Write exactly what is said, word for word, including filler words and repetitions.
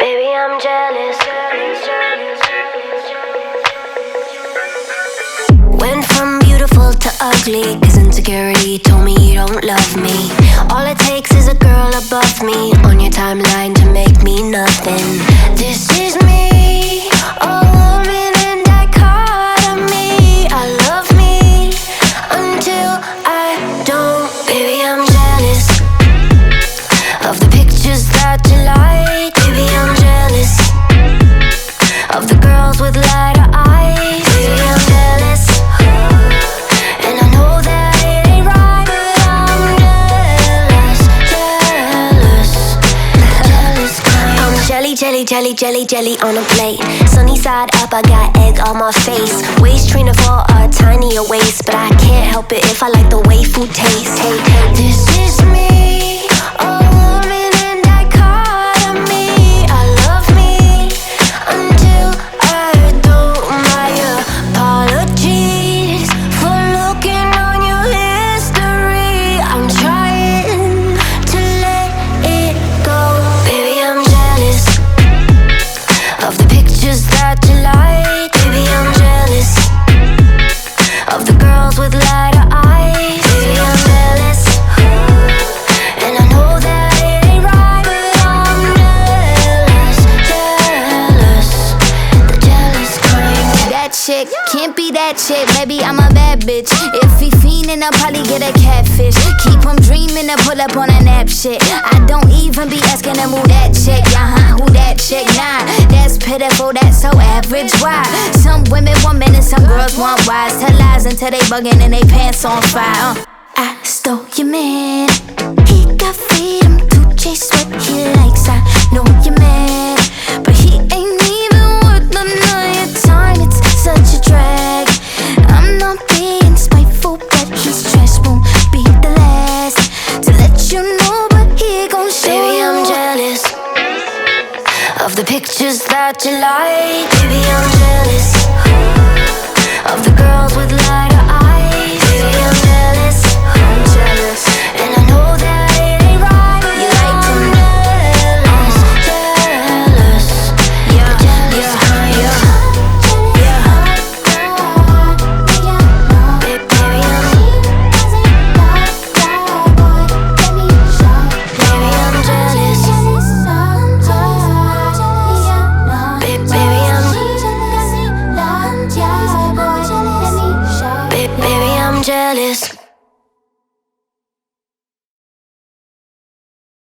Baby, I'm jealous. Went from beautiful to ugly, cause insecurity told me you don't love me. All it takes is a girl above me on your timeline to make me nothing. This is me, a woman in dichotomy. I love me until I don't. Baby, I'm jealous of the pictures that you like. Baby, I'm jealous of the girls with lighter eyes. Baby, I'm jealous, and I know that it ain't right, but I'm jealous, jealous, jealous kind. I'm jelly, jelly, jelly, jelly, jelly on a plate. Sunny side up, I got egg on my face. Waist trainer for a tinier waist, but I can't help it if I like the way food tastes. Hey, hey, this is me, a woman in dichotomy. I love me until I don't. My apologies for looking on your history. I'm trying to let it go. Baby, I'm jealous of the pictures that you like. Baby, I'm jealous of the girls with lighter eyes. Baby, I'm jealous, and I know that it ain't right, but I'm jealous, jealous, the jealous kind. That chick can't be that chick, baby, I'm a bad bitch. If he fiendin', I'll probably get a catfish. Keep him dreamin' to pull up on a nap shit. I don't even be asking him who that chick. Uh-huh, who that chick? Nah, that's pitiful, that's so average. Why? Some women want men and some girls want wives. Tell lies until they buggin' and they pants on fire. uh. I stole your man. He got freedom to chase what he likes. I know you're mad, but he ain't even worth none of your time. It's such a drag. I'm not being spiteful, but his trash won't be the last to let you know, but he gon' show Baby, I'm you. jealous of the pictures that you like. Baby, I'm jealous of the girls with lighter